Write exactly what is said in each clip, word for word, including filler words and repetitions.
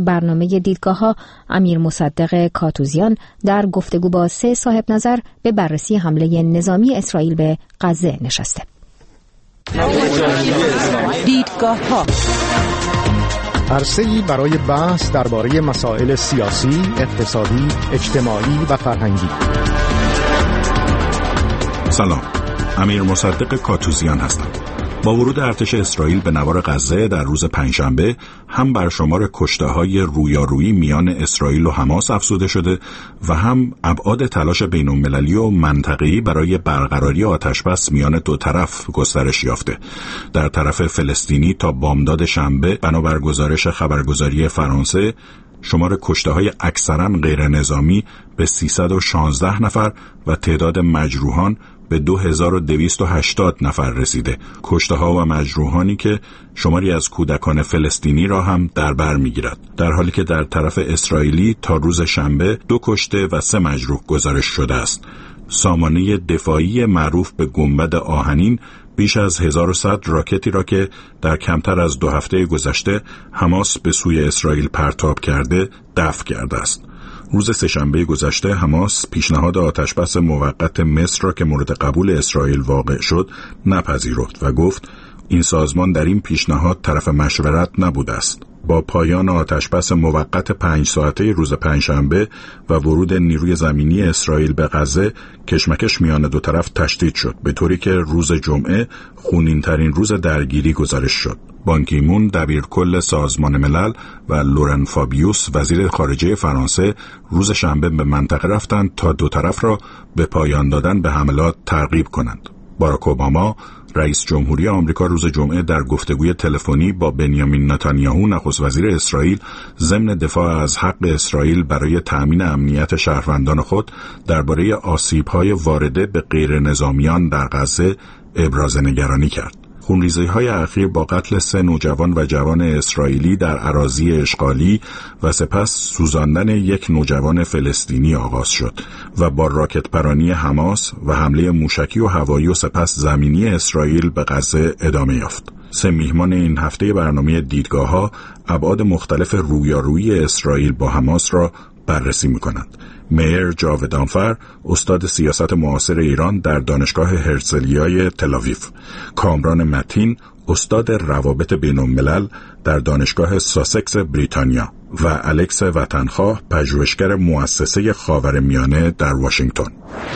برنامه دیدگاه‌ها امیر مصدق کاتوزیان در گفتگو با سه صاحب نظر به بررسی حمله نظامی اسرائیل به غزه نشسته. دیدگاه‌ها عرصه‌ای برای بحث درباره مسائل سیاسی، اقتصادی، اجتماعی و فرهنگی. سلام، امیر مصدق کاتوزیان هستم. با ورود ارتش اسرائیل به نوار غزه در روز پنجشنبه هم بر شمار کشته‌های رویارویی میان اسرائیل و حماس افزوده شده و هم ابعاد تلاش بین‌المللی و منطقه‌ای برای برقراری آتشبس میان دو طرف گسترش یافته. در طرف فلسطینی تا بامداد شنبه بنابر گزارش خبرگزاری فرانسه شمار کشته‌های اکثراً غیر نظامی به سیصد و شانزده نفر و تعداد مجروحان به دو هزار و دویست و هشتاد نفر رسیده. کشته‌ها و مجروحانی که شماری از کودکان فلسطینی را هم در بر می‌گیرد، در حالی که در طرف اسرائیلی تا روز شنبه دو کشته و سه مجروح گزارش شده است. سامانه دفاعی معروف به گنبد آهنین بیش از هزار و صد راکتی را که در کمتر از دو هفته گذشته حماس به سوی اسرائیل پرتاب کرده دفع کرده است. روز سه‌شنبه گذشته حماس پیشنهاد آتشبس موقت مصر را که مورد قبول اسرائیل واقع شد نپذیرفت و گفت این سازمان در این پیشنهاد طرف مشورت نبوده است. با پایان آتشبس موقت پنج ساعته روز پنجشنبه و ورود نیروی زمینی اسرائیل به غزه، کشمکش میان دو طرف تشدید شد، به طوری که روز جمعه خونین‌ترین روز درگیری گزارش شد. بان کی مون دبیرکل سازمان ملل و لورن فابیوس وزیر خارجه فرانسه روز شنبه به منطقه رفتند تا دو طرف را به پایان دادن به حملات ترغیب کنند. باراک اوباما رئیس جمهوری آمریکا روز جمعه در گفتگوی تلفنی با بنیامین نتانیاهو نخست وزیر اسرائیل ضمن دفاع از حق اسرائیل برای تأمین امنیت شهروندان خود درباره آسیب‌های وارده به غیر نظامیان در غزه ابراز نگرانی کرد. خونریزی‌های اخیر با قتل سه نوجوان و جوان اسرائیلی در اراضی اشغالی و سپس سوزاندن یک نوجوان فلسطینی آغاز شد و با راکت پرانی حماس و حمله موشکی و هوایی و سپس زمینی اسرائیل به غزه ادامه یافت. سه میهمان این هفته برنامه دیدگاه‌ها ابعاد مختلف رویارویی اسرائیل با حماس را بررسی می‌کنند. میر جاودانفر، استاد سیاست معاصر ایران در دانشگاه هرزلیای تل‌آویو، کامران متین، استاد روابط بین‌الملل در دانشگاه ساسکس بریتانیا و الکس وطنخواه، پژوهشگر مؤسسه خاورمیانه در واشنگتن.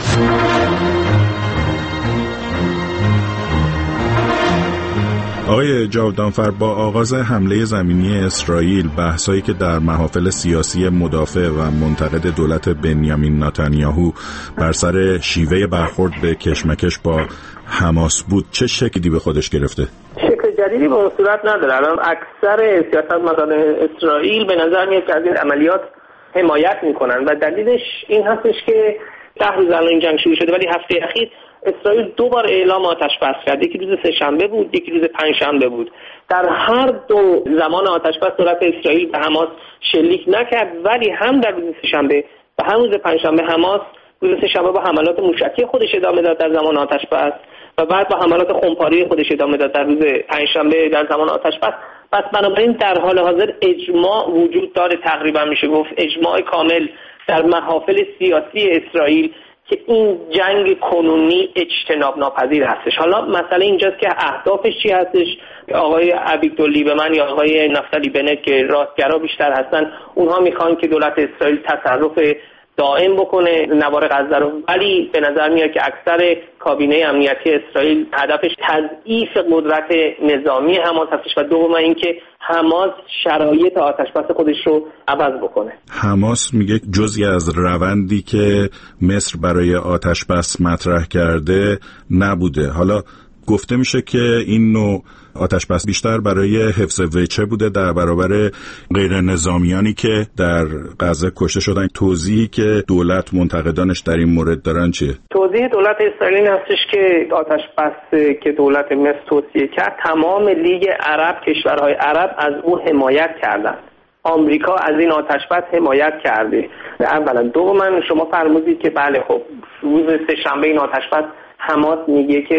آقای جاودانفر، با آغاز حمله زمینی اسرائیل، بحثایی که در محافل سیاسی مدافع و منتقد دولت بنیامین نتانیاهو بر سر شیوه برخورد به کشمکش با حماس بود، چه شکلی به خودش گرفته؟ شکل جدیدی به اون صورت نداره. الان اکثر سیاستمداران اسرائیل به نظر میاد که از این عملیات حمایت میکنن و دلیلش این هستش که ده روز الان این جنگ شروع شده، ولی هفته اخیر اسرائیل دو بار اعلام آتش بس کرد. یکی روز سه‌شنبه بود، یکی روز پنجشنبه بود. در هر دو زمان آتش بس دولت اسرائیل به حماس شلیک نکرد، ولی هم در روز سه‌شنبه و هم روز پنجشنبه حماس روز سه‌شنبه با حملات موشکی خودش ادامه داد در زمان آتش بس و بعد با حملات خمپاری خودش ادامه داد در روز پنجشنبه در زمان آتش بس. پس بنابراین در حال حاضر اجماع وجود داره، تقریبا میشه گفت اجماع کامل در محافل سیاسی اسرائیل که این جنگ کنونی اجتناب ناپذیر هستش. حالا مسئله اینجاست که اهدافش چی هستش. آقای ابیگدور لیبرمن یا آقای نفتالی بنت که راستگرا بیشتر هستن، اونها میخوان که دولت اسرائیل تصرف دائم بکنه نوار غزه رو، ولی به نظر میاد که اکثر کابینه امنیتی اسرائیل هدفش تضعیف قدرت نظامی حماس هستش و دوم اینکه حماس شرایط آتشبس خودش رو عوض بکنه. حماس میگه جزئی از روندی که مصر برای آتشبس مطرح کرده نبوده. حالا گفته میشه که این نوع آتشبس بیشتر برای حفظ وجه بوده در برابر غیر نظامیانی که در غزه کشته شدن. توضیحی که دولت منتقدانش در این مورد دارن چیه؟ توضیح دولت اسرائیل هستش که آتشبس که دولت مصر توصیه کرد تمام لیگ عرب، کشورهای عرب از او حمایت کردند. آمریکا از این آتشبس حمایت کرده. اولا دوما شما فرمودید که بله خب روز سه‌شنبه این آتشبس حماس میگه که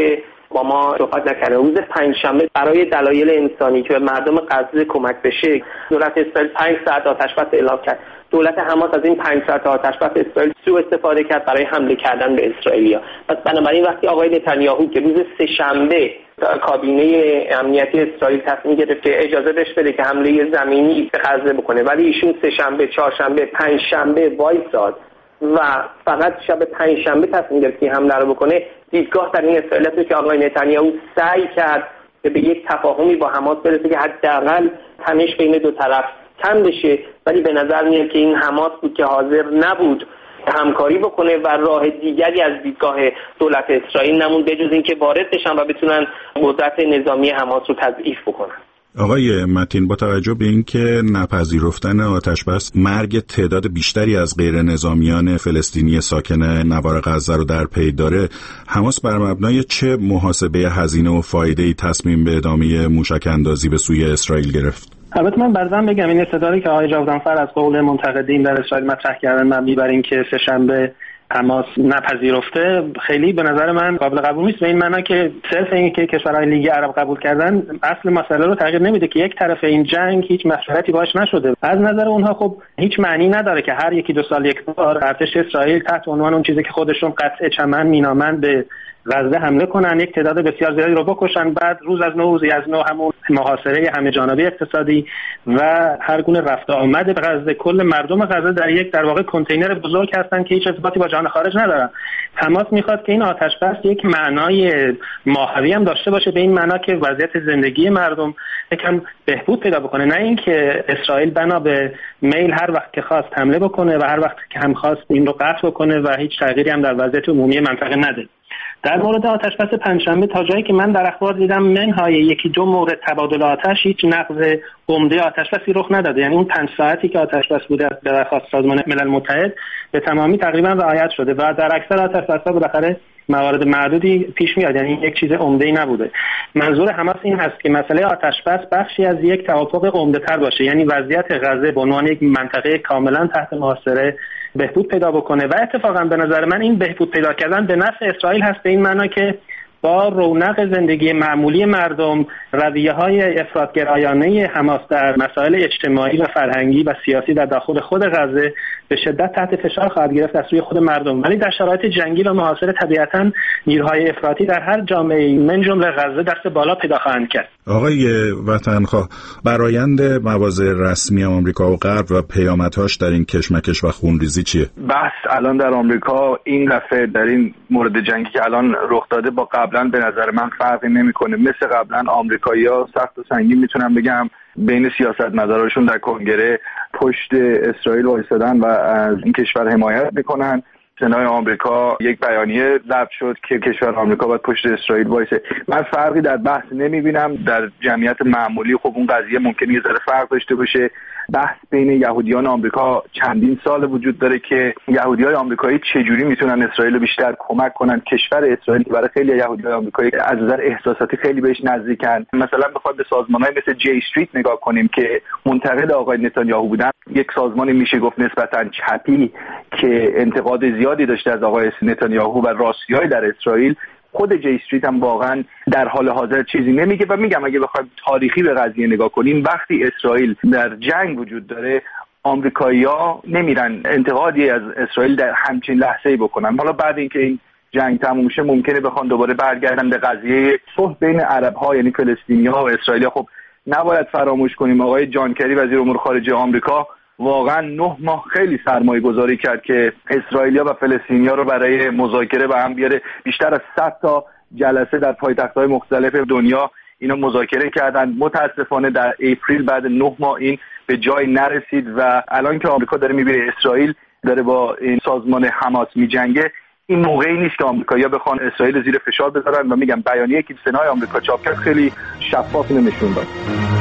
با ما صحبت نکرده. روز پنجشنبه برای دلایل انسانی که به مردم غزه کمک بشه، دولت اسرائیل پنج ساعت آتش‌بس اعلام کرد. دولت حماس از این پنج ساعت آتش‌بس اسرائیل سوء استفاده کرد برای حمله کردن به اسرائیلیا. پس بنابراین وقتی آقای نتانیاهو که روز سه‌شنبه کابینه امنیتی اسرائیل تصمیم گرفت که اجازه بهش بده که حمله زمینی به غزه بکنه، ولی ایشون سه‌شنبه، چهارشنبه، پنجشنبه وایساد و فقط شب پنجشنبه تصمیم گرفت که حمله رو بکنه، دیدگاه در این اسرائیل است که آقای نتانیاهو سعی کرد که به یک تفاهمی با حماس برسه که حداقل تنش بین دو طرف کم بشه، ولی به نظر میاد که این حماس بود که حاضر نبود همکاری بکنه و راه دیگری از دیدگاه دولت اسرائیل نموند به جز اینکه وارد بشن و بتونن قدرت نظامی حماس رو تضعیف بکنن. آقای متین، با توجه به اینکه نپذیرفتن آتش‌بس مرگ تعداد بیشتری از غیر نظامیان فلسطینی ساکن نوار غزه رو در پی داره، حماس بر مبنای چه محاسبه هزینه و فایده‌ای تصمیم به ادامه موشک‌اندازی به سوی اسرائیل گرفت؟ البته من برزن بگم این استدلالی که آقای جاودانفر از قول منتقدین در اسرائیل مطرح کردن مبنی بر اینکه سه‌شنبه حماس نپذیرفته خیلی به نظر من قابل قبول نیست. به این معنی که صرف این که کشورهای لیگ عرب قبول کردن اصل مسئله رو تغییر نمیده که یک طرف این جنگ هیچ مشورتی باهاش نشده. از نظر اونها خب هیچ معنی نداره که هر یکی دو سال یک بار ارتش اسرائیل تحت عنوان اون چیزی که خودشون قطع چمن مینامند به غزه حمله کنن، یک تعداد بسیار زیادی رو بکشن، بعد روز از نو روزی از نو همون محاصره همه جانبه اقتصادی و هر گونه رفت و آمد به غزه، کل مردم غزه در یک در واقع کنتینر بزرگ هستن که هیچ ارتباطی با جهان خارج ندارن. حماس میخواد که این آتش بس یک معنای ماهوی هم داشته باشه، به این معنا که وضعیت زندگی مردم یکم بهبود پیدا بکنه، نه اینکه اسرائیل بنا به میل هر وقت که خواست حمله بکنه و هر وقت که هم خواست این رو قطع بکنه و هیچ تغییری هم در وضعیت عمومی منطقه نده. در مورد آتش‌بس پنجشنبه تا جایی که من در اخبار دیدم منهای یکی دو مورد تبادل آتش هیچ نقض عمده آتش‌بسی رخ نداده، یعنی اون پنج ساعتی که آتش‌بس بوده به درخواست سازمان ملل متحد به تمامی تقریبا رعایت شده و در اکثر آتش‌بس‌ها بالاخره موارد معدودی پیش میاد، یعنی یک چیز عمده‌ای نبوده. منظور حماس این هست که مسئله آتش‌بس بخشی از یک توافق عمده‌تر باشه، یعنی وضعیت غزه به عنوان یک منطقه کاملا تحت محاصره بهبود پیدا بکنه و اتفاقا به نظر من این بهبود پیدا کردن به نفع اسرائیل هست، به این معنا که با رونق زندگی معمولی مردم رویه‌های افراط‌گرایانه حماس در مسائل اجتماعی و فرهنگی و سیاسی در داخل خود غزه به شدت تحت فشار خواهد گرفت از سوی خود مردم، ولی در شرایط جنگی و محاصره طبیعتاً نیروهای افراطی در هر جامعه من جمله غزه دست بالا پیدا خواهند کرد. آقای وطنخواه، برآیند مواضع رسمی آمریکا و غرب و پیامدهاش در این کشمکش و خونریزی چیه؟ بحث الان در آمریکا این دفعه در این مورد جنگی که الان رخ داده با قبلا به نظر من فرقی نمیکنه. مثل قبلا آمریکایی‌ها سخت و سنگین میتونم بگم بین سیاستمداراشون در کنگره پشت اسرائیل وایسادن و از این کشور حمایت میکنن. سنای آمریکا یک بیانیه ضبط شد که کشور آمریکا باید پشت اسرائیل وایسه. من فرقی در بحث نمیبینم. در جمعیت معمولی خب اون قضیه ممکنه یه ذره فرق داشته باشه. بحث بین یهودیان آمریکا چندین سال وجود داره که یهودیای آمریکایی چجوری میتونن اسرائیل رو بیشتر کمک کنن. کشور اسرائیل برای خیلی یهودیای آمریکایی از نظر احساساتی خیلی بهش نزدیکن. مثلا بخواد به سازمان‌های مثل جی استریت نگاه کنیم که منتقد آقای نتانیاهو بودن، یک سازمانی میشه گفت نسبتاً چپی که انتقاد زیادی داشته از آقای نتانیاهو و راستی‌های در اسرائیل. خود جی استریت هم واقعا در حال حاضر چیزی نمیگه و میگم اگه بخوایم تاریخی به قضیه نگاه کنیم، وقتی اسرائیل در جنگ وجود داره آمریکایی‌ها نمیرن انتقادی از اسرائیل در همچین لحظه‌ای بکنن. حالا بعد اینکه این جنگ تموم شه ممکنه بخوان دوباره برگردن به قضیه صلح بین عرب‌ها یعنی فلسطینی‌ها و اسرائیلی‌ها. خب نباید فراموش کنیم آقای جان کری وزیر امور خارجه آمریکا واقعا نه ماه خیلی سرمایه گذاری کرد که اسرائیلیا و فلسطینیا رو برای مذاکره به هم بیاره. بیشتر از صد تا جلسه در پایتخت‌های مختلف دنیا اینا مذاکره کردن. متاسفانه در اپریل بعد نه ماه این به جای نرسید و الان که آمریکا داره میبینه اسرائیل داره با این سازمان حماس میجنگه، این موقعی نیست که آمریکایی‌ها بخوان اسرائیل زیر فشار بذارن و میگم بیانیه‌ای که سنای آمریکا چاپ کرد خیلی شفاف نشون داد.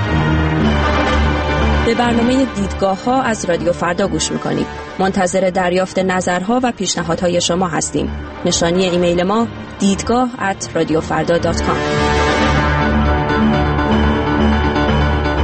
به برنامه دیدگاه ها از رادیو فردا گوش میکنید. منتظر دریافت نظرها و پیشنهادهای شما هستیم. نشانی ایمیل ما دیدگاه ات رادیو فردا دات کام.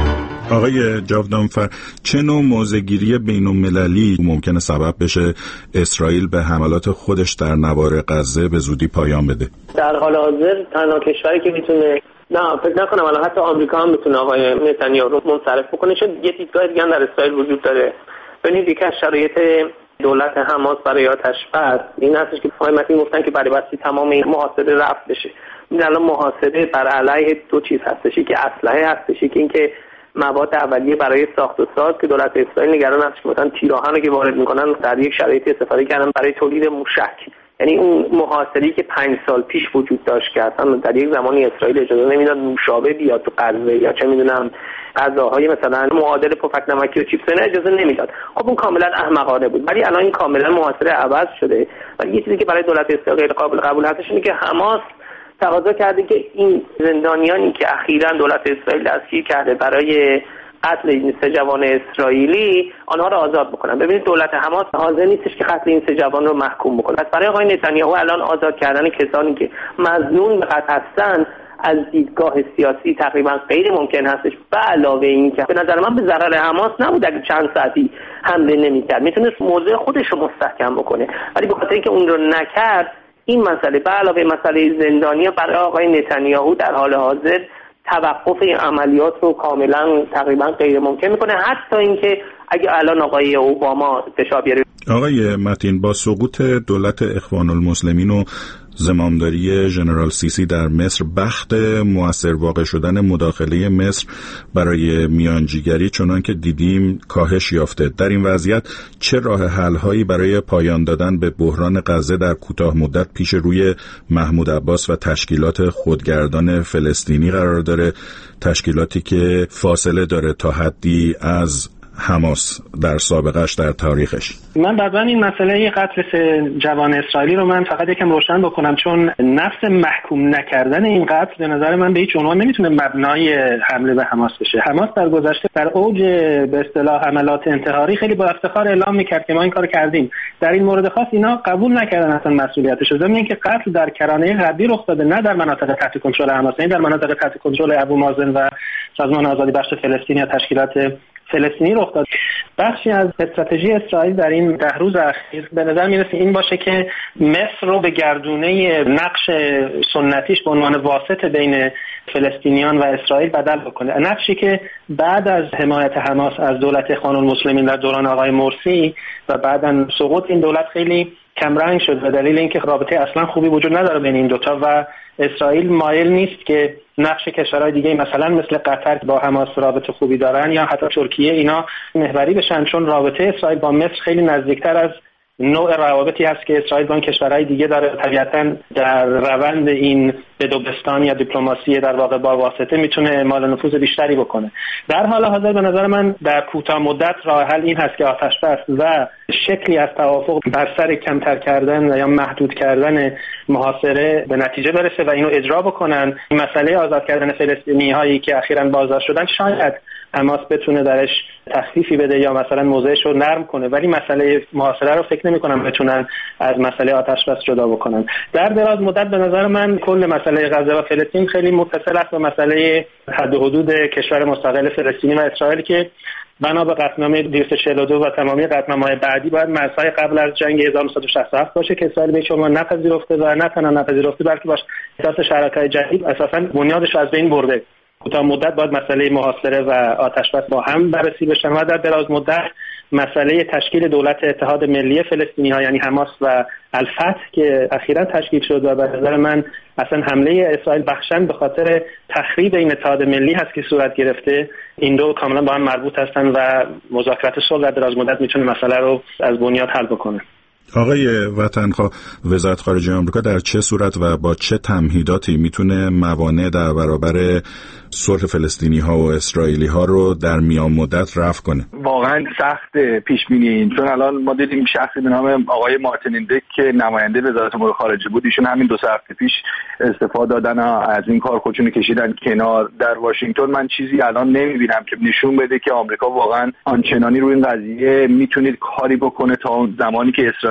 آقای جاودانفر، چه نوع موضع‌گیری بین‌المللی ممکنه سبب بشه اسرائیل به حملات خودش در نوار غزه به زودی پایان بده؟ در حال حاضر تنها کشوری که میتونه، نه فکر نکنم الان حتی آمریکا هم میتونه آقای نتانیاهو رو منصرف بکنه، چون یه دیدگاه دیگه در اسرائیل وجود داره. ببینید یکی از شرایط دولت حماس برای آتش بس این هستش که آقای متین گفتن که برای بسی تمام این محاصره رفع بشه. این الان محاصره بر علیه دو چیز هستش، که اسلحه هستش، که اینکه مواد اولیه برای ساخت و ساز که دولت اسرائیل نگران است که مثلا تیراهن که وارد میکنن در یک شرایطی استفاده کردن برای تولید موشک. یعنی اون محاصره‌ای که پنج سال پیش وجود داشت که اصلا در یک زمانی اسرائیل اجازه نمیداد نوشابه بیاد تو غزه یا چه میدونم غذاهای مثلا معادل پفک نمکی و چیپس اجازه نمیداد. خب اون کاملا احمقانه بود، ولی الان این کاملا محاصره عوض شده. ولی یه چیزی که برای دولت اسرائیل غیر قابل قبول هستش اینه که حماس تقاضا کرده که این زندانیانی که اخیراً دولت اسرائیل دستگیر کرده برای قتل این سه جوان اسرائیلی آنها را آزاد بکنن. ببینید دولت حماس حاضر نیستش که قتل این سه جوان رو محکوم بکنه. پس برای آقای نتانیاهو الان آزاد کردن کسانی که مظنون به قتل هستن از دیدگاه سیاسی تقریبا غیر ممکن هستش. به علاوه این که به نظر من به ضرر حماس نبود اگه چند ساعتی حمله نمی‌کرد، میتونست موضع خودش رو مستحکم بکنه، ولی به خاطر اینکه اون رو نکرد این مسئله به علاوه مسئله زندانی برای آقای نتانیاهو در حال حاضر توقف این عملیات رو کاملا تقریبا غیر ممکن میکنه. حتی اینکه اگه الان آقای اوباما فشار بیاره. آقای متین، با سقوط دولت اخوان المسلمین و زمامداری ژنرال سیسی در مصر، بخت مؤثر واقع شدن مداخله مصر برای میانجیگری چنان که دیدیم کاهش یافته. در این وضعیت چه راه حل‌هایی برای پایان دادن به بحران غزه در کوتاه مدت پیش روی محمود عباس و تشکیلات خودگردان فلسطینی قرار داره، تشکیلاتی که فاصله داره تا حدی از حماس در سابقش در تاریخش؟ من بعداً این مسئله قتل سه جوان اسرائیلی رو من فقط یکم روشن بکنم، چون نفس محکوم نکردن این قتل به نظر من به هیچ عنوان نمیتونه مبنای حمله به حماس بشه. حماس در گذشته در اوج به اصطلاح حملات انتحاری خیلی با افتخار اعلام میکرد که ما این کارو کردیم. در این مورد خاص اینا قبول نکردن اصلا مسئولیتش. ضمن اینکه قتل در کرانه غربی رخ داده، نه در مناطق تحت کنترل حماس، نه در مناطق تحت کنترل ابو مازن و سازمان آزادی بخش فلسطین یا تشکیلات فلسطینی رخ داد. بخشی از استراتژی اسرائیل در این ده روز اخیر به نظر میرسه این باشه که مصر رو به گردونه نقش سنتیش به عنوان واسط بین فلسطینیان و اسرائیل بدل بکنه. نقشی که بعد از حمایت حماس از دولت اخوان المسلمین در دوران آقای مرسی و بعداً سقوط این دولت خیلی کمرنگ شد به دلیل اینکه رابطه اصلا خوبی وجود نداره بین این دوتا و اسرائیل مایل نیست که نقش کشورهای دیگه مثلا مثل قطر با حماس رابطه خوبی دارن یا حتی ترکیه اینا محوری بشن، چون رابطه اسرائیل با مصر خیلی نزدیکتر از نوع روابطی هست که اسرائیل با این کشورهای دیگه داره. طبیعتاً در روند این بدوبستان یا دیپلماسی در واقع با واسطه میتونه اعمال نفوذ بیشتری بکنه. در حال حاضر به نظر من در کوتاه مدت راه حل این هست که آتش بس و شکلی از توافق بر سر کمتر کردن و یا محدود کردن محاصره به نتیجه برسه و اینو اجرا بکنن. این مسئله آزاد کردن فلسطینی هایی که اخیراً بازداشت شدن شاید حماس بتونه درش تخفیفی بده یا مثلا موضعش رو نرم کنه، ولی مسئله محاصره رو فکر نمی کنم بتونن از مسئله آتش بس جدا بکنن. در دراز مدت به نظر من کل مسئله غزه و فلسطین خیلی متصل است به مسئله حد و حدود کشور مستقل فلسطینی و اسرائیل که بنا به قطعنامه دویست و چهل و دو و تمامی قطعنامه‌های بعدی باید مرزهای قبل از جنگ هزار و نهصد و شصت و هفت باشه که اسرائیل به شما نپذیرفته و نه تنها نپذیرفته بلکه باش اساس شرکای جدید اساساً بنیادش از بین برده. کوتاه مدت باید مسئله محاصره و آتش بس با هم بررسی بشن و در دراز مدت مسئله تشکیل دولت اتحاد ملی فلسطینی ها یعنی حماس و الفتح که اخیراً تشکیل شد و به نظر من اصلا حمله اسرائیل بخشن به خاطر تخریب این اتحاد ملی هست که صورت گرفته. این دو کاملا با هم مربوط هستن و مذاکرات صلح در دراز مدت میتونه مسئله رو از بنیاد حل بکنه. آقای وطنخواه، وزارت خارجه آمریکا در چه صورت و با چه تمهیداتی میتونه موانع در برابر صلح فلسطینی ها و اسرائیلی ها رو در میان مدت رفع کنه؟ واقعا سخت پیش بینی این، چون الان ما دیدیم شخصی به نام آقای مارتین ایندک که نماینده وزارت امور خارجه بود، ایشون همین دو سه هفته پیش استفاده دادن از این کار خودشون کشیدن کنار. در واشنگتن من چیزی الان نمیبینم که نشون بده که آمریکا واقعا آنچنانی روی این قضیه میتونه کاری بکنه تا زمانی که اسرائیل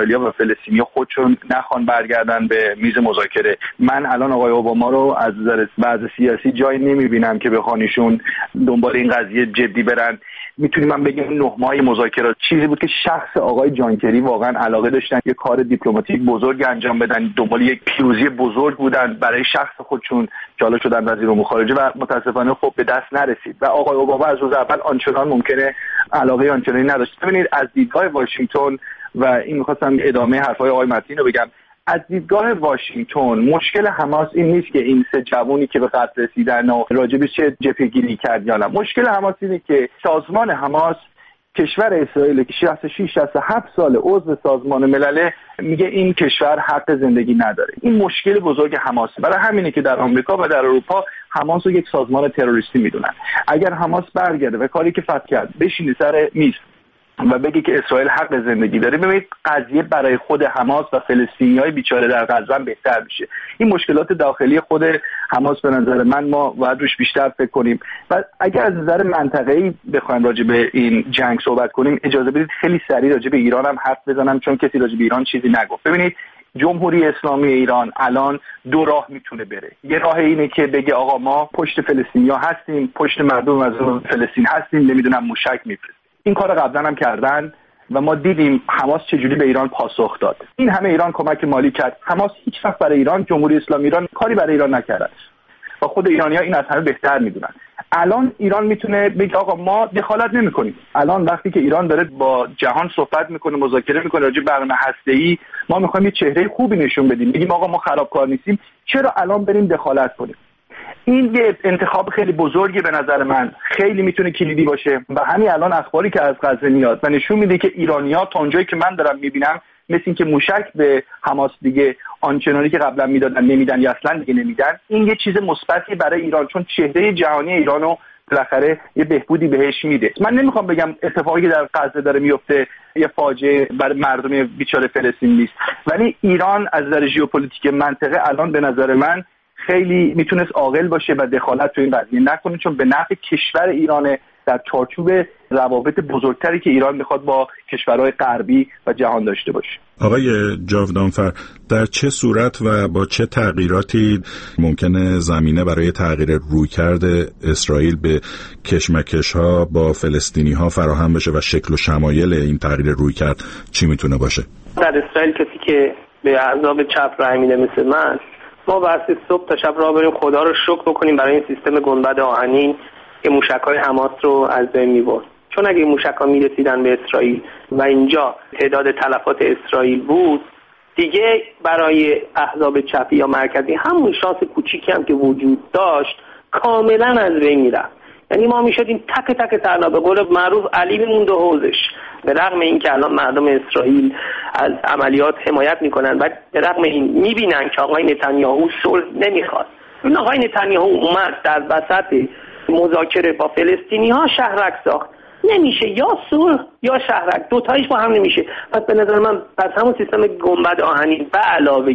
اسرائیلیا و فلسطینیا خودشون نخوان برگردن به میز مذاکره. من الان آقای اوباما رو از نظر وضع سیاسی جایی نمیبینم که بخوان ایشون دنبال این قضیه جدی برن. میتونیم من بگم نه ماه مذاکرات چیزی بود که شخص آقای جان کری واقعا علاقه داشتن یه کار دیپلماتیک بزرگ انجام بدن، دنبال یک پیروزی بزرگ بودن برای شخص خودشون که حالا شدن وزیر امور خارجه و متاسفانه خب به دست نرسید و آقای اوباما از روز اول آنچنان ممکنه علاقه آنچنانی نداشت. ببینید از دیدگاه واشنگتن و این می‌خواستم ادامه حرفای آقای متین رو بگم، از دیدگاه واشنگتن مشکل حماس این نیست که این سه جوونی که به قتل رسیدن و راجبش چه جبهه‌گیری کرد یا نه. مشکل حماس اینه که سازمان حماس کشور اسرائیل که شصت و شش شصت و هفت سال عضو سازمان ملل میگه این کشور حق زندگی نداره. این مشکل بزرگ حماس. برای همینه که در آمریکا و در اروپا حماس رو یک سازمان تروریستی میدونن. اگر حماس برگرده و کاری که فتح کرد بشینه سر میز و بگه که اسرائیل حق زندگی داره، ببینید قضیه برای خود حماس و فلسطینیای بیچاره در غزه بهتر میشه. این مشکلات داخلی خود حماس به نظر من ما باید روش بیشتر فکر کنیم و اگر از نظر منطقه‌ای بخوایم راجع به این جنگ صحبت کنیم اجازه بدید خیلی سریع راجع به ایران هم حرف بزنم چون کسی راجع به ایران چیزی نگفت. ببینید جمهوری اسلامی ایران الان دو راه میتونه بره. یه راه اینه که بگه آقا ما پشت فلسطینیا هستیم، پشت مردم از فلسطین هستیم، نمیدونم موشک میفرستیم. این کار قبلا هم کردن و ما دیدیم حماس چجوری به ایران پاسخ داد. این همه ایران کمک مالی کرد، حماس هیچ وقت برای ایران، جمهوری اسلامی ایران کاری برای ایران نکردن و خود ایرانی‌ها این از همه بهتر میدونن. الان ایران میتونه بگه آقا ما دخالت نمی‌کنیم. الان وقتی که ایران داره با جهان صحبت میکنه، مذاکره میکنه راجع به برنامه هسته‌ای، ما می‌خوایم یه چهره خوبی نشون بدیم، بگیم آقا ما خرابکار نیستیم، چرا الان بریم دخالت کنیم؟ این یه انتخاب خیلی بزرگی به نظر من، خیلی میتونه کلیدی باشه و همین الان اخباری که از غزه میاد و نشون میده که ایرانی‌ها تا اونجایی که من دارم میبینم مثل این که موشک به حماس دیگه آنچنانی که قبلا میدادن نمیدن یا اصلا دیگه نمیدن. این یه چیز مثبتی برای ایران چون چهره جهانی ایرانو بالاخره یه بهبودی بهش میده. من نمیخوام بگم اتفاقی که در غزه داره میفته یه فاجعه برای مردم بیچاره فلسطین نیست، ولی ایران از نظر ژئوپلیتیک منطقه الان به نظر من خیلی میتونست عاقل باشه و دخالت تو این قضیه نکنه چون به نفع کشور ایرانه در چارچوب روابط بزرگتری که ایران میخواد با کشورهای غربی و جهان داشته باشه. آقای جاودانفر، در چه صورت و با چه تغییراتی ممکنه زمینه برای تغییر رویکرد اسرائیل به کشمکش‌ها با فلسطینی‌ها فراهم بشه و شکل و شمایل این تغییر رویکرد چی میتونه باشه؟ در اسرائیل کسی که به احزاب چپ رای میده مثل من، ما واسه صبح تا شب راه بریم خدا رو شکر بکنیم برای این سیستم گنبد آهنین که موشک‌های حماس رو از بین می‌برد. چون اگه موشک‌ها می‌رسیدن به اسرائیل و اینجا تعداد تلفات اسرائیل بود، دیگه برای احزاب چپی یا مرکزی همون شانس کوچیکی هم که وجود داشت کاملا از بین می‌رفت. یعنی ما می‌شدیم تک تک تنها، به قول معروف علی می‌موند و حوزش. به رغم این که الان مردم اسرائیل از عملیات حمایت میکنن و به رغم این میبینن که آقای نتانیاهو صلح نمیخواد. این آقای نتانیاهو اومد در وسط مذاکره با فلسطینی ها شهرک ساخت. نمیشه یا صلح یا شهرک، دوتایش با هم نمیشه. پس به نظر من پس همون سیستم گنبد آهنین به علاوه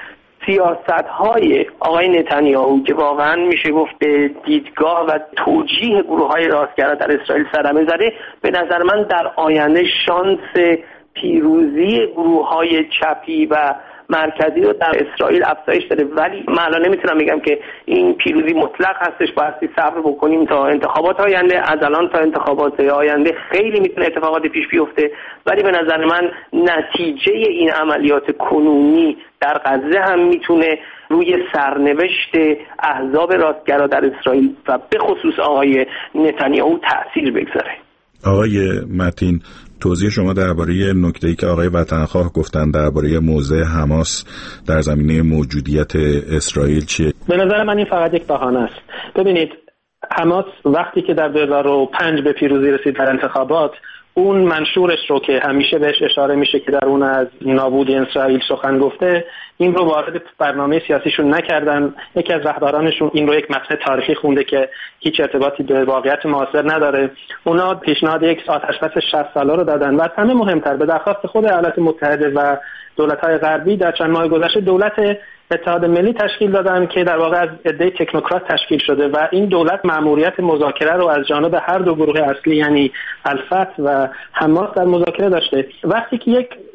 سیاست‌های آقای نتانیاهو که واقعا میشه گفت به دیدگاه و توجیه گروه‌های راستگرا در اسرائیل صدمه زده، به نظر من در آینده شانس پیروزی گروه‌های چپی و مرکزی رو در اسرائیل افزایش داره. ولی من الان نمیتونم بگم که این پیروزی مطلق هستش، بایستی صبر بکنیم تا انتخابات آینده. از الان تا انتخابات آینده خیلی میتونه اتفاقات پیش بیفته، ولی به نظر من نتیجه این عملیات کنونی در غزه هم میتونه روی سرنوشت احزاب راستگرا در اسرائیل و به خصوص آقای نتانیاهو تأثیر بگذاره. آقای متین، توضیح شما درباره نکته‌ای که آقای وطنخواه گفتن درباره موضع حماس در زمینه موجودیت اسرائیل چیه؟ به نظر من این فقط یک بهانه است. ببینید، حماس وقتی که در دو هزار و پنج به پیروزی رسید در انتخابات، اون منشورش رو که همیشه بهش اشاره میشه که در اون از نابودی اسرائیل سخن گفته، این رو وارد برنامه سیاسیشون نکردن. یکی از رهبرانشون این رو یک متن تاریخی خونده که هیچ ارتباطی به واقعیت معاصر نداره. اونا پیشنهاد یک آتشبس شصت ساله رو دادن و از همه مهمتر به درخواست خود ایالات متحده و دولت‌های غربی در چند ماه گذشته دولت اتحاد ملی تشکیل دادن که در واقع از عده تکنوکرات تشکیل شده و این دولت مأموریت مذاکره رو از جانب هر دو گروه اصلی یعنی الفتح و حماس در مذاکره داشته. وقتی که یک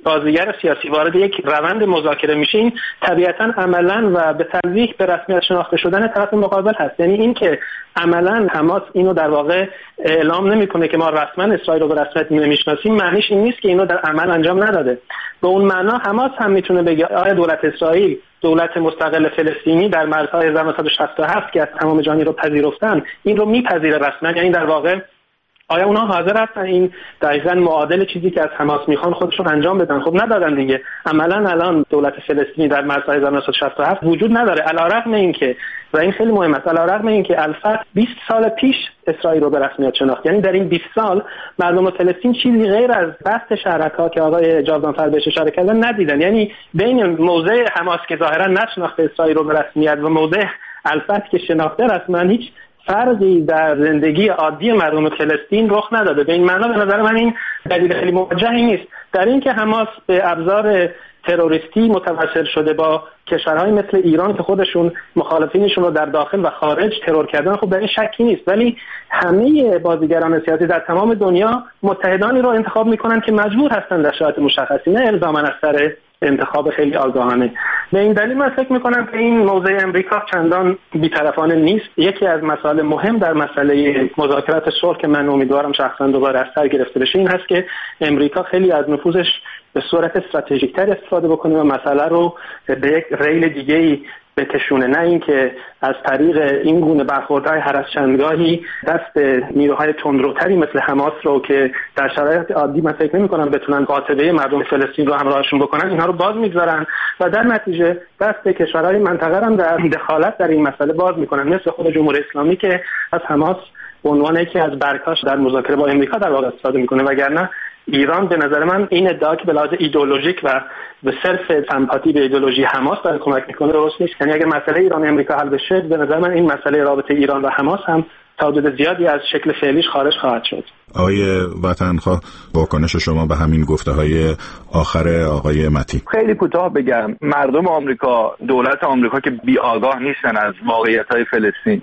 بازیگر سیاسی وارد یک روند مذاکره میشه، این طبیعتاً عملاً و به تلویح به رسمیت شناخته شدن طرف مقابل هست. یعنی این که عملاً حماس اینو در واقع اعلام نمیکنه که ما رسما اسرائیل رو به رسمیت نمیشناسیم، معنیش این نیست که اینو در عمل انجام نداده. به اون معنا حماس هم میتونه بگه آیا دولت اسرائیل دولت مستقل فلسطینی در مرزهای هزار و نهصد و شصت و هفت که از تمام جهانی رو پذیرفتن این رو میپذیره رسما، یعنی در واقع آیا اونا حاضر هستن این دقیقاً معادل چیزی که از حماس میخوان خودشون انجام بدن؟ خب ندادن دیگه. عملاً الان دولت فلسطینی در مرزهای هزار و نهصد و شصت و هفت وجود نداره، علیرغم اینکه و این خیلی مهم است، علیرغم اینکه الفتح بیست سال پیش اسرائیل رو به رسمیت شناخت. یعنی در این بیست سال مردم فلسطین چیزی غیر از بست شهرک‌ها که آقای جاودانفر بهش اشاره کردن ندیدن. یعنی بین موضع حماس که ظاهراً نشناخته اسرائیل رو به رسمیت و موضع الفتح که شناخته رسما هیچ فرقی در زندگی عادی مردم فلسطین رخ نداده. به این معنا به نظر من این دلیل خیلی موجهی نیست در این که حماس به ابزار تروریستی متوسل شده با کشورهای مثل ایران که خودشون مخالفینشون رو در داخل و خارج ترور کردن. خب در این شکی نیست، ولی همه بازیگران سیاسی در تمام دنیا متحدانی رو انتخاب میکنن که مجبور هستن در شرایط مشخصی، نه الزاما از سر انتخاب خیلی آگاهانه. به این دلیل من فکر میکنم که این موضع امریکا چندان بی‌طرفانه نیست. یکی از مسائل مهم در مسئله مذاکرات صلح که من امیدوارم شخصا دوباره از سر گرفته بشه این هست که امریکا خیلی از نفوذش به صورت استراتژیک‌تر استفاده بکنه و مسئله رو به یک ریل دیگه‌ای بکشونه، نه اینکه از طریق این گونه برخوردهای هر از چندگاهی دست نیروهای تندروتری مثل حماس رو که در شرایط عادی من فکر نمی‌کنم بتونن قاطبه مردم فلسطین رو همراهشون بکنن، اینها رو باز می‌گذارن و در نتیجه دست کشورهای منطقه هم در دخالت در این مسئله باز می‌کنن، مثل خود جمهوری اسلامی که از حماس به عنوان یکی از برگ‌هاش در مذاکره با امریکا در واقع استفاده می‌کنه. وگرنه ایران به نظر من این ادعا که به لحاظ ایدئولوژیک و به صرف سمپاتی به ایدئولوژی حماس داره کمک میکنه درست نیست. یعنی اگر مسئله ایران امریکا حل بشه به نظر من این مسئله رابطه ایران و حماس هم تا حدود زیادی از شکل فعلیش خارج خواهد شد. آقای وطنخواه واکنش شما به همین گفته‌های آخر آقای متی؟ خیلی کوتاه بگم، مردم آمریکا، دولت آمریکا که بی آگاه نیستن از واقعیت‌های فلسطین.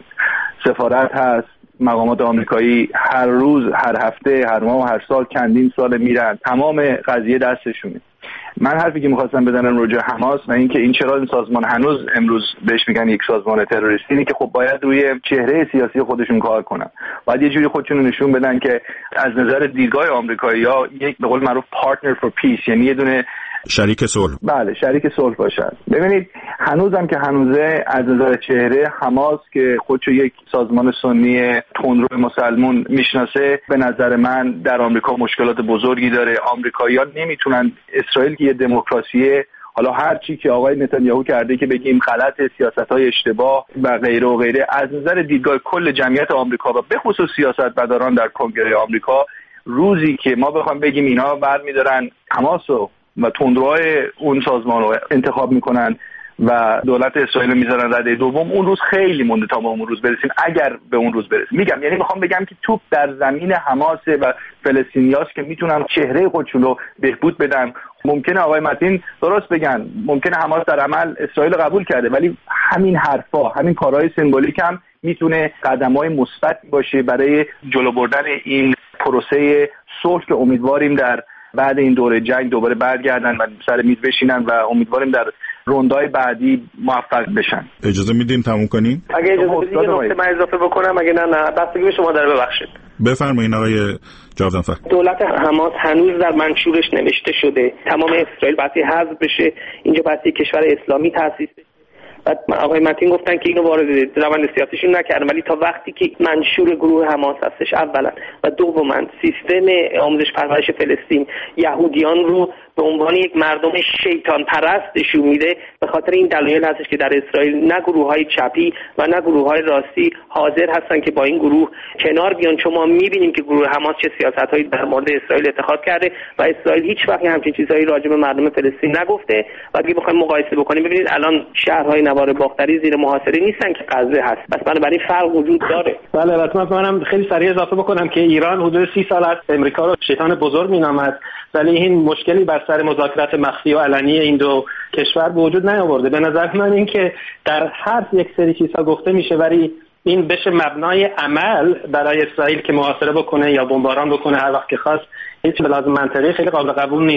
سفارت هست، مقامات آمریکایی هر روز، هر هفته، هر ماه و هر سال چندین سال میرن، تمام قضیه دستشونه. من حرفی که می‌خواستم بزنم راجع به حماس و اینکه این چرا این سازمان هنوز امروز بهش میگن یک سازمان تروریستی، اینه که خب باید روی چهره سیاسی خودشون کار کنن. باید یه جوری خودشون رو نشون بدن که از نظر دیدگاه آمریکایی‌ها یک به قول معروف پارتنر فور پیس، یعنی یه دونه شریک صلح. بله، شریک صلح باشد. ببینید هنوزم که هنوزه از نظر چهره حماس که خودشو یک سازمان سنی تندرو مسلمون میشناسه، به نظر من در آمریکا مشکلات بزرگی داره. آمریکایی‌ها نمیتونن اسرائیل که یه دموکراسیه، حالا هر چی که آقای نتانیاهو کرده که بگیم غلط، سیاست‌های اشتباه و غیره و غیره، از نظر دیدگاه کل جمعیت آمریکا و به خصوص سیاستمداران در کنگره آمریکا، روزی که ما بخوام بگیم اینا برمی‌دارن حماسو و تندروهای اون سازمان رو انتخاب میکنن و دولت اسرائیل میذارن رده دوم، اون روز خیلی مونده تا ما اون روز برسیم، اگر به اون روز برسیم. میگم یعنی میخوام بگم که توپ در زمین حماس و فلسطینیاست که میتونن چهره خودشون رو بهبود بدن. ممکنه آقای متین درست بگن، ممکنه حماس در عمل اسرائیل قبول کرده، ولی همین حرفا، همین کارهای سمبولیک هم میتونه قدم‌های مثبتی باشه برای جلو بردن این پروسه صلح که امیدواریم در بعد این دوره جنگ دوباره برگردن و سر میز بشینن و امیدواریم در روندهای بعدی موفق بشن. اجازه میدیم تموم کنیم؟ اگه اجازه بدید یه نکته من اضافه بکنم، اگه نه نه بستگی به شما داره، ببخشید. بفرمایید آقای جاودانفر. دولت حماس هنوز در منشورش نوشته شده تمام اسرائیل باید حذف بشه، اینجا باید کشور اسلامی تأسیس بشه. بعد آقای متین گفتن که اینو وارد روند سیاسیشون نکردن، ولی تا وقتی که منشور گروه حماس هستش اولا و دوما سیستم آموزش پرورش فلسطین یهودیان رو به عنوان یک مردم شیطان پرست نشون میده، به خاطر این دلایل هستش که در اسرائیل نه گروه‌های چپی و نه گروه‌های راستی حاضر هستن که با این گروه کنار بیان، چون ما می‌بینیم که گروه حماس چه سیاست‌هایی در مورد اسرائیل اتخاذ کرده و اسرائیل هیچ وقت همچین چیزهایی راجع به مردم فلسطین نگفته. و اگه بخوایم مقایسه بکنیم ببینید الان شهرهای نوار باختری زیر محاصره نیستن که غزه هست، پس بنابراین فرق وجود داره. بله البته منم خیلی سریع اضافه بکنم که ایران حدود سی سال است امریکا رو شیطان بزرگ می‌نامد، ولی این مشکلی بر سر مذاکرات مخفی و علنی این دو کشور به وجود نیاورده. به نظر من این که در حرف یک سری چیزها گفته میشه ولی این بشه مبنای عمل برای اسرائیل که محاصره بکنه یا بمباران بکنه هر وقت که خواست، هیچ به لازم منطقی خیلی قابل قبول نیست.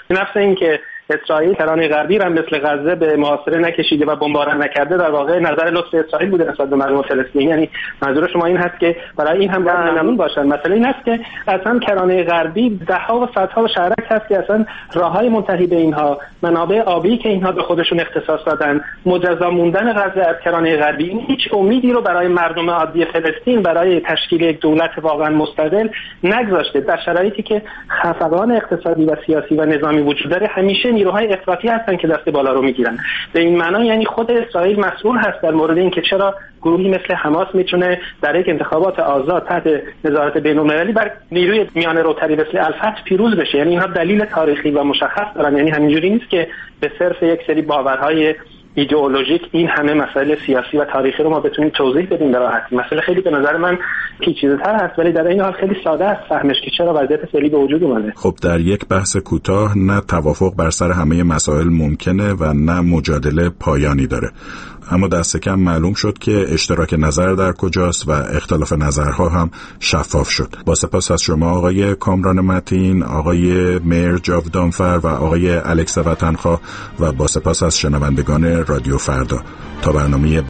نفس این که اسرائیل کرانه غربی را مثل غزه به محاصره نکشیده و بمباران نکرده در واقع نظر لطف اسرائیل بوده نسبت به مردم فلسطینی. یعنی منظور شما این هست که برای این هم باید نمون باشن. مثلا این است که اصلا کرانه غربی ده‌ها و صدها و شهرک هست که اصلا راههای منتهی به اینها، منابع آبی که اینها به خودشون اختصاص دادن، مجزا موندن غزه از کرانه غربی، این هیچ امیدی رو برای مردم عادی فلسطین برای تشکیل یک دولت واقعا مستقل نگذاشته. در شرایطی که خفقان اقتصادی و سیاسی و نظامی وجود داره، همیشه نیروهای افراطی هستن که دست بالا رو میگیرن. به این معنا یعنی خود اسرائیل مسئول هست در مورد اینکه چرا گروهی مثل حماس میتونه در یک انتخابات آزاد تحت نظارت بین‌المللی بر نیروی میانه روتری مثل الفتح پیروز بشه. یعنی اینها دلیل تاریخی و مشخص دارن. یعنی همینجوری نیست که به صرف یک سری باورهای ایدئولوژیک این همه مسائل سیاسی و تاریخی رو ما بتونیم توضیح بدیم به راحتی. مسئله خیلی به نظر من پیچیده‌تر هست، ولی در این حال خیلی ساده است فهمش که چرا وضعیت فعلی به وجود اومده. خب در یک بحث کوتاه نه توافق بر سر همه مسائل ممکنه و نه مجادله پایانی داره. اما دست کم معلوم شد که اشتراک نظر در کجاست و اختلاف نظرها هم شفاف شد. با سپاس از شما آقای کامران متین، آقای میر جاودانفر و آقای الکس وطنخواه و با سپاس از شنوندگان رادیو فردا. تا برنامه